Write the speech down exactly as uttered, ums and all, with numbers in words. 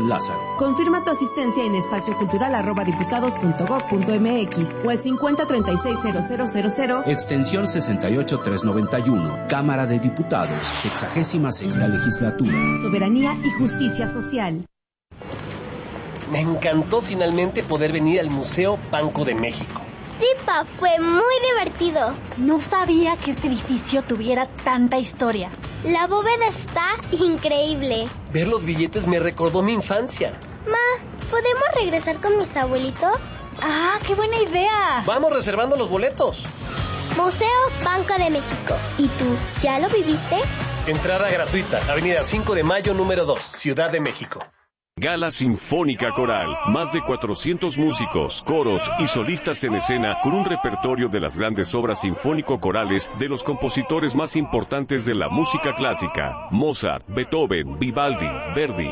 San Lázaro. Confirma tu asistencia en espaciocultural arroba diputados punto gob punto mx o al cincuenta treinta y seis cero cero cero cero. Extensión sesenta y ocho trescientos noventa y uno. Cámara de Diputados. Sexagésima sexta legislatura. Soberanía y justicia social. Me encantó finalmente poder venir al Museo Banco de México. Sí, pa, fue muy divertido. No sabía que este edificio tuviera tanta historia. La bóveda está increíble. Ver los billetes me recordó mi infancia. Ma, ¿podemos regresar con mis abuelitos? ¡Ah, qué buena idea! Vamos reservando los boletos. Museo Banco de México. ¿Y tú, ya lo viviste? Entrada gratuita, Avenida cinco de Mayo, número dos, Ciudad de México. Gala Sinfónica Coral. Más de cuatrocientos músicos, coros y solistas en escena con un repertorio de las grandes obras sinfónico-corales de los compositores más importantes de la música clásica. Mozart, Beethoven, Vivaldi, Verdi,